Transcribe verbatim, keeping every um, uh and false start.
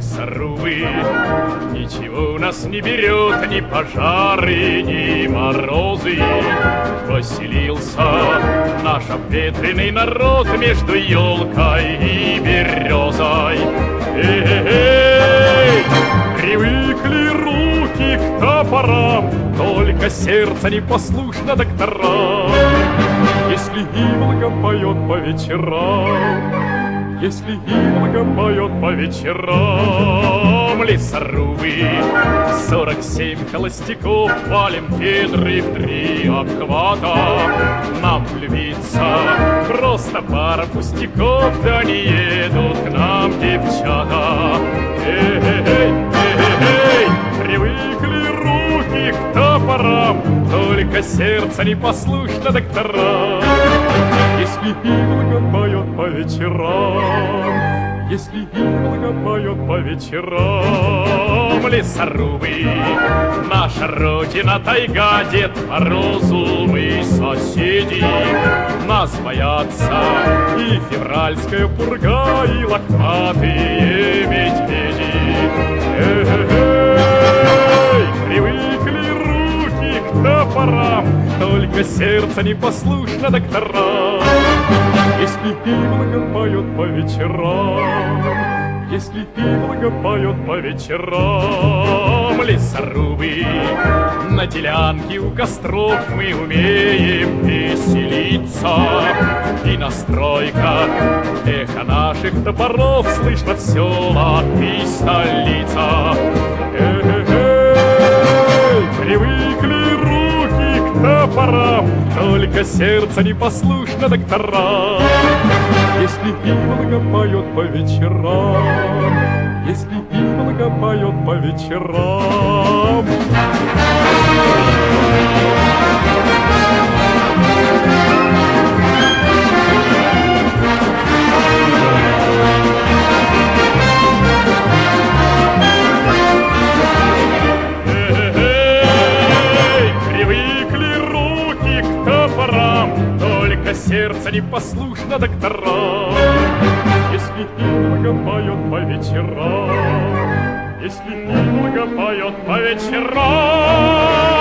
лесорубы. Ничего нас не берет, ни пожары, ни морозы. Поселился наш обветренный народ между елкой и березой. Эй-эй-эй! Привыкли руки к топорам, только сердце непослушно докторам. Если Иволга поет по вечерам, если Иволга поет по вечерам, лесорубы, сорок семь холостяков, валим кедры в три обхвата. Нам влюбиться просто пара пустяков, да не едут к нам девчата. Эй-эй-эй, эй-эй-эй, привыкли руки к топорам, только сердце непослушно докторам. Если Иволга поет по вечерам, если Иволга поет по вечерам, лесорубы, наша родина тайга, Дед Морозу мы соседи. Нас боятся и февральская пурга, и лохматые медведи. Эй-эй-эй, привыкли руки к топорам, только сердце непослушно докторам. Если Иволга поет по вечерам, если Иволга поет по вечерам, лесорубы, на делянке у костров мы умеем веселиться. И на стройках эхо наших топоров слышно в селах и столица. Эй-эй-эй, привыкли руки к топорам, только сердце непослушно докторам. Если Иволга поет по вечерам, если Иволга поет по вечерам. Сердце непослушно докторам. Если Иволга поет по вечерам, если Иволга поет по вечерам.